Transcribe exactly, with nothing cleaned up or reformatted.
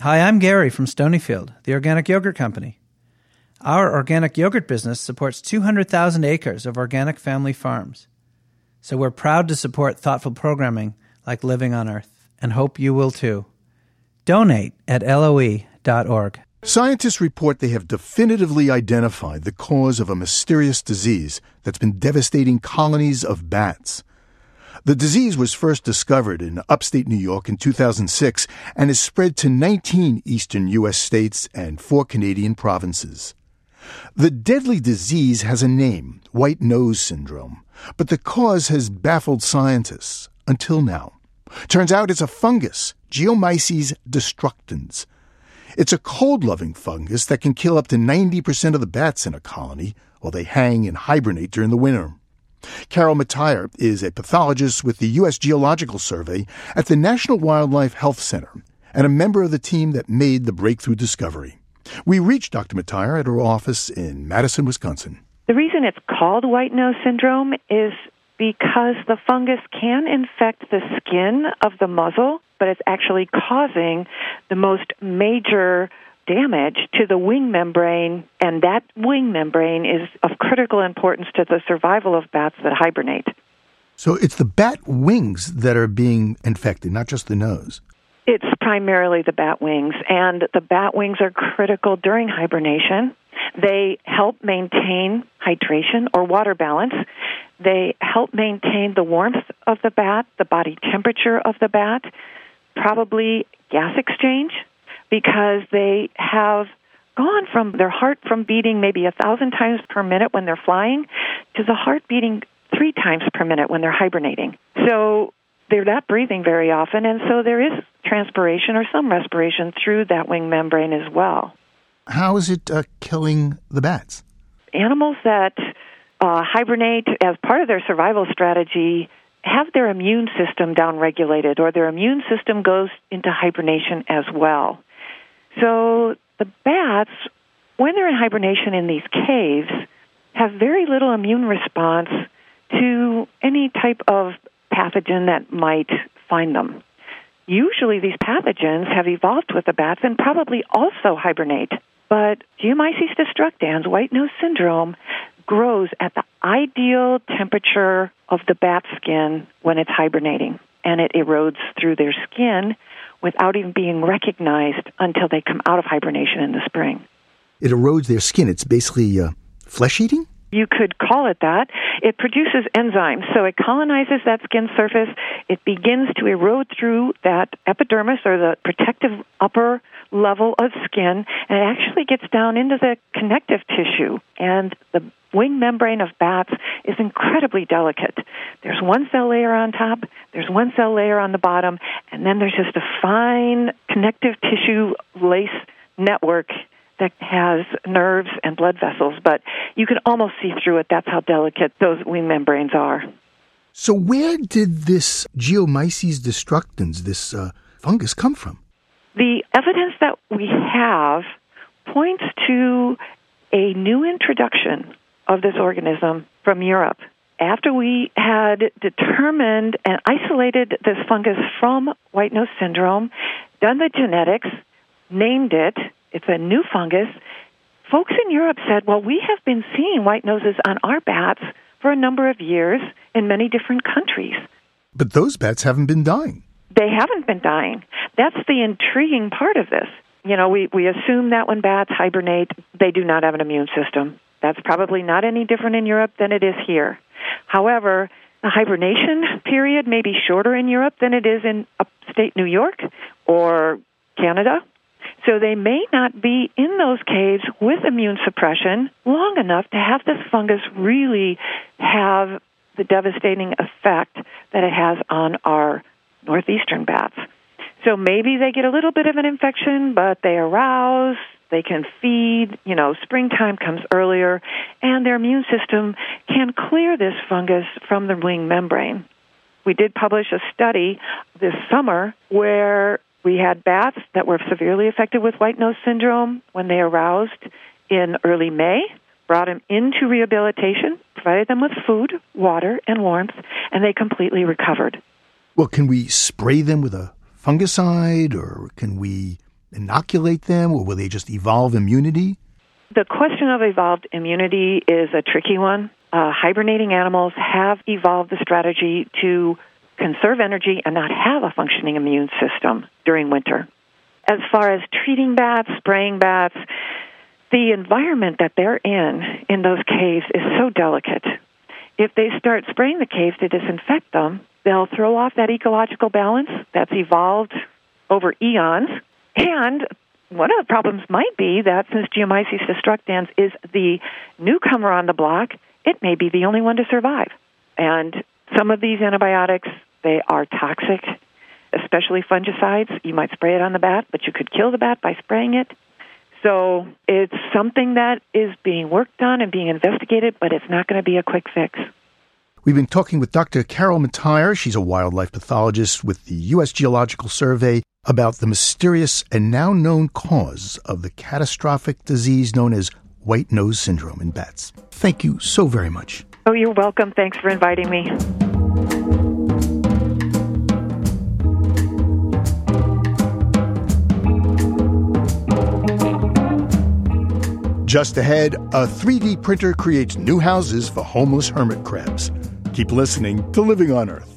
Hi, I'm Gary from Stonyfield, the organic yogurt company. Our organic yogurt business supports two hundred thousand acres of organic family farms. So we're proud to support thoughtful programming like Living on Earth, and hope you will too. Donate at L O E dot org. Scientists report they have definitively identified the cause of a mysterious disease that's been devastating colonies of bats. The disease was first discovered in upstate New York in two thousand six and has spread to nineteen eastern U S states and four Canadian provinces. The deadly disease has a name, white nose syndrome, but the cause has baffled scientists until now. Turns out it's a fungus, Geomyces destructans. It's a cold-loving fungus that can kill up to ninety percent of the bats in a colony while they hang and hibernate during the winter. Carol Matthier is a pathologist with the U S Geological Survey at the National Wildlife Health Center and a member of the team that made the breakthrough discovery. We reached Doctor Matthier at her office in Madison, Wisconsin. The reason it's called white nose syndrome is because the fungus can infect the skin of the muzzle, but it's actually causing the most major damage to the wing membrane, and that wing membrane is of critical importance to the survival of bats that hibernate. So it's the bat wings that are being infected, not just the nose. It's primarily the bat wings, and the bat wings are critical during hibernation. They help maintain hydration or water balance. They help maintain the warmth of the bat, the body temperature of the bat, probably gas exchange, because they have gone from their heart from beating maybe a thousand times per minute when they're flying to the heart beating three times per minute when they're hibernating. So they're not breathing very often, and so there is transpiration or some respiration through that wing membrane as well. How is it uh, killing the bats? Animals that uh, hibernate as part of their survival strategy have their immune system downregulated, or their immune system goes into hibernation as well. So the bats, when they're in hibernation in these caves, have very little immune response to any type of pathogen that might find them. Usually these pathogens have evolved with the bats and probably also hibernate. But Geomyces destructans, white nose syndrome, grows at the ideal temperature of the bat skin when it's hibernating, and it erodes through their skin without even being recognized until they come out of hibernation in the spring. It erodes their skin. It's basically uh, flesh-eating? You could call it that. It produces enzymes, so it colonizes that skin surface. It begins to erode through that epidermis, or the protective upper level of skin, and it actually gets down into the connective tissue. And the wing membrane of bats is incredibly delicate. There's one cell layer on top, there's one cell layer on the bottom, and then there's just a fine connective tissue lace network that has nerves and blood vessels, but you can almost see through it. That's how delicate those wing membranes are. So where did this Geomyces destructans, this uh, fungus, come from? The evidence that we have points to a new introduction of this organism from Europe. After we had determined and isolated this fungus from white nose syndrome, done the genetics, named it, it's a new fungus, folks in Europe said, well, we have been seeing white noses on our bats for a number of years in many different countries. But those bats haven't been dying. They haven't been dying. That's the intriguing part of this. You know, we, we assume that when bats hibernate, they do not have an immune system. That's probably not any different in Europe than it is here. However, the hibernation period may be shorter in Europe than it is in upstate New York or Canada. So they may not be in those caves with immune suppression long enough to have this fungus really have the devastating effect that it has on our northeastern bats. So maybe they get a little bit of an infection, but they arouse, they can feed, you know, springtime comes earlier, and their immune system can clear this fungus from the wing membrane. We did publish a study this summer where we had bats that were severely affected with white nose syndrome when they aroused in early May, brought them into rehabilitation, provided them with food, water, and warmth, and they completely recovered. Well, can we spray them with a fungicide, or can we inoculate them, or will they just evolve immunity? The question of evolved immunity is a tricky one. Uh, hibernating animals have evolved the strategy to conserve energy and not have a functioning immune system during winter. As far as treating bats, spraying bats, the environment that they're in, in those caves, is so delicate. If they start spraying the caves to disinfect them, they'll throw off that ecological balance that's evolved over eons. And one of the problems might be that since Geomyces destructans is the newcomer on the block, it may be the only one to survive. And some of these antibiotics, they are toxic, especially fungicides. You might spray it on the bat, but you could kill the bat by spraying it. So it's something that is being worked on and being investigated, but it's not going to be a quick fix. We've been talking with Doctor Carol Matthier. She's a wildlife pathologist with the U S Geological Survey about the mysterious and now known cause of the catastrophic disease known as white nose syndrome in bats. Thank you so very much. Oh, you're welcome. Thanks for inviting me. Just ahead, a three D printer creates new houses for homeless hermit crabs. Keep listening to Living on Earth.